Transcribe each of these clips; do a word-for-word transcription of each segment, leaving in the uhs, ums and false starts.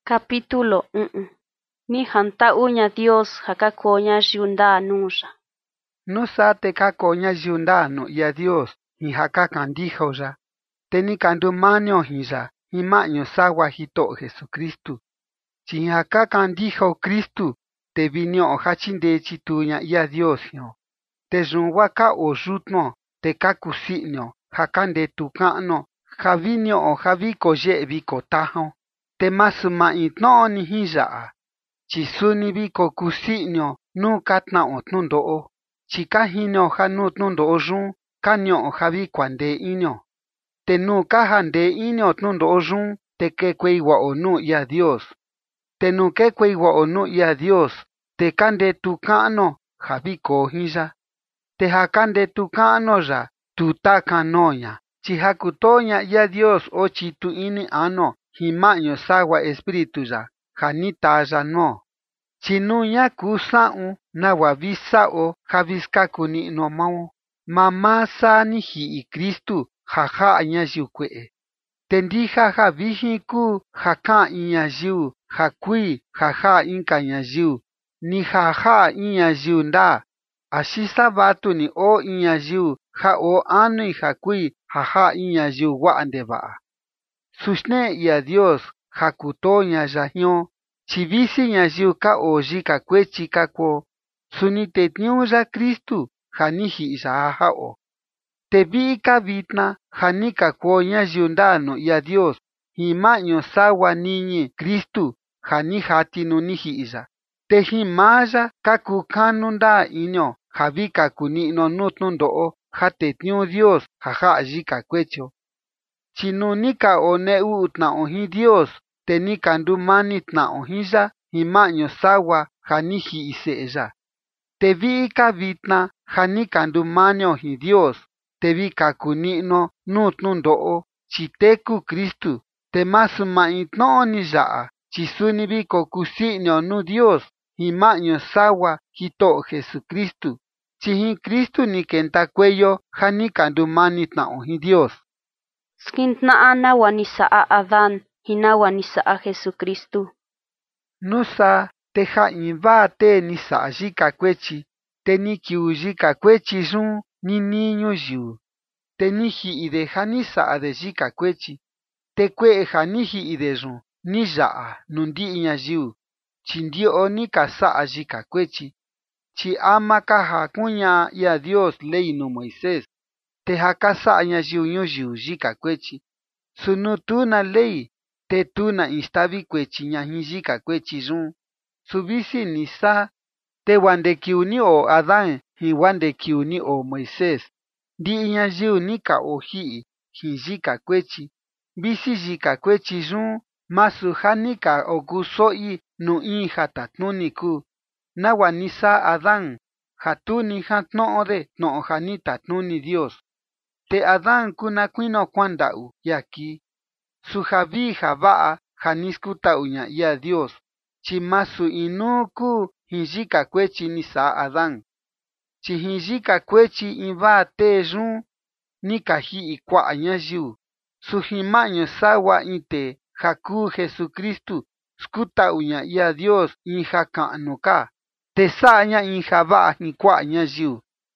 Capítulo uno. Ni hantauña Dios hakakoña yunda nusha. Nusa te kakoña yunda no ya Dios ni hakakandijoya. Teni kandumanio hija ni maño sawa hito Jesucristo. Si hakakandijo Cristo te vinio hachinde chituña ya Dios yo. Te junwaka o jutno te kakusinio hakande tukano javinio o javiko ye viko tajo. Te masuma itno ni hija. Chisuni viko kusinio nu katna otnundo. Chikahino hanutnundo ojun kanyo javi kwande inyo. Te nu kahande inyo tnundo ojun te kekweigwa onu ya Dios. Te nu kekweigwa onu ya Dios te kande tukano javi kohija. Te hakande tukano ya tutakanoya. Chihakutoña ya Dios ochitu ini ano himaño sawa espiritu ya janita ya no. Chinuña kusau na wavisao javiskaku ni no mau. Mama sa ni hi Kristu jaja nya yukwe. Tendija javijiku jaka inya yu jakui jaja inka nya yu. Ni jaja inya yu nda. Ashisa batu ni o inya yu ja o anui jakui jaja inya yu waande ba. Sushne ya Dios jakutoña yahño. Chivisi ñayiu ka oji ka kwechi kako suni te tniuya Kristu janiji isahao. Te vi ka vitna janika ko ñayiu ndano ya Dios himaño sawa niñi Kristu janijati nuniji isa. Te himaya kaku kanu nda inyo javika kunino nutnundo jate tniu Dios jaja jika kwecho. Chinunika one utna ohi Dios. Teni kandumani tna ohija himaño sawa janiji iseya. Te vi ka vitna jani kandumani ohi Dios. Te vi kakunino nutnundo chiteku Kristu. Te masuma itno ni yaa. Chisuni vi kokusinio nu Dios himaño sawa hito Jesucristo. Chihin Kristu ni kenta cuello jani kandumani tna ohi Dios. Skintna ana wanisaa Adán. Hinawa nisaa Jesucristo. Nusa te ja inva te nisa jika kwechi. Te ni kiu jika kwechi jun ni niño yu. Te ni hi ide janisa ade jika kwechi. Te kwe janiji ide jun ni yaa nundi iña yu. Chindio ni kasa jika kwechi. Chi ama kaja kuña ya Dios ley no Moisés. Te hakasa aña yu nyu yu jika kwechi. Sunutuna ley. Te tuna instavi kwechi ñahijika kwechi jun. Subisi nisa. Te wande kiuni o Adán hi wande kiuni o Moisés. Di iña yu nika oji hijika kwechi. Bisi jika kwechi jun. Masu janika okusoi nu inja tatnuniku. Nawa nisa Adán. Hatuni jatno de no janita tnuni Dios. Te Adán kuna kuino kwandau yaki. Su javi javaa janiskuta uña ya Dios. Chimasu inuku hijika kwechi nisa Adán. Chi hijika kwechi inva te jun nikaji ikwa ñayiu. Su himaño sawa inte jaku Jesucristo skuta uña ya Dios inja ka'nuka. Te sa'ña inja va'a ikwa ñayiu.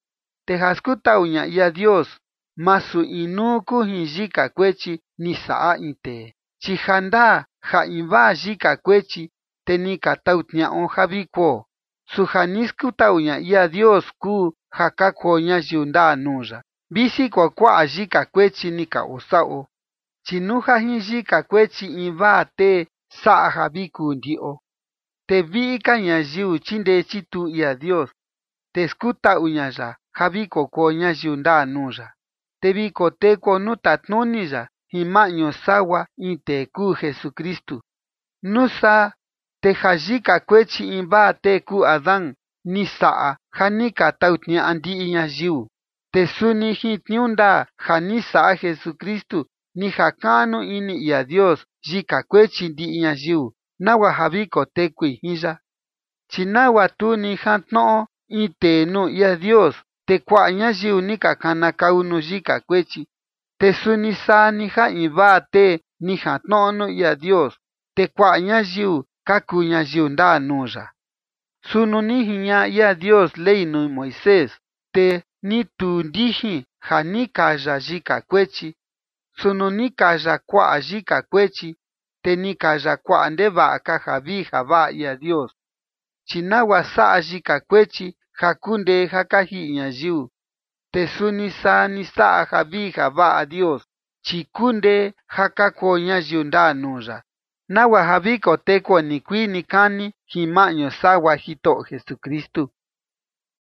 Te jaskuta uña ya Dios. Masu inuku hijika kwechi nisaa inte. Chihanda ja inva jika kwechi te ni katautnia on javiko. Su janisku tauña ya Dios ku jakakoña yunda nuya. Bisi kwa kwa jika kwechi nika osao. Chinuja jika kwechi inva te saa javiku ndio. Te vika ñayiu chinde chitu ya Dios. Te skuta uña ya javiko koña yunda nuya. Te viko teko nutatnuni ya. Himaño sawa inte ku Jesucristo. Nusa te jajika kwechi inva te ku Adán nisaa janika tautnia andi iña yu. Te suni hitniunda janisa Jesucristo ni jakanu ini ya Dios jika kwechi ndi iña yu. Nawa javiko tekui hija. Chinawa tu ni jatno inte nu ya Dios. Te kwa iña yu nika kana kaunu jika kwechi. Te suni sa ni ja inva te ni jatnono ya Dios. te kua'a ñayiu ka kuu ñayiu ndaa nuu ya. Sunu ni jiña'a ia Dios ley nuu Moisés, te ni tuu ndijin ja ni kaya yika kuechi. Sunu ni kaya kua'a yika kuechi, te ni kaya kua'a ndeva'a ka ja vii ja va'a ia Dios. Chi nagua sa'a yika kuechi ja kundee ja kaji'i ñayiu, te suni saa ni sa'a ja vii ja va'a Dios, chi kundee ja ka kuo ñayiu ndaa nuu ya, nagua ja vi koteku nikuii nikani jin ma'ñu sagua Jito'o Jesucristu.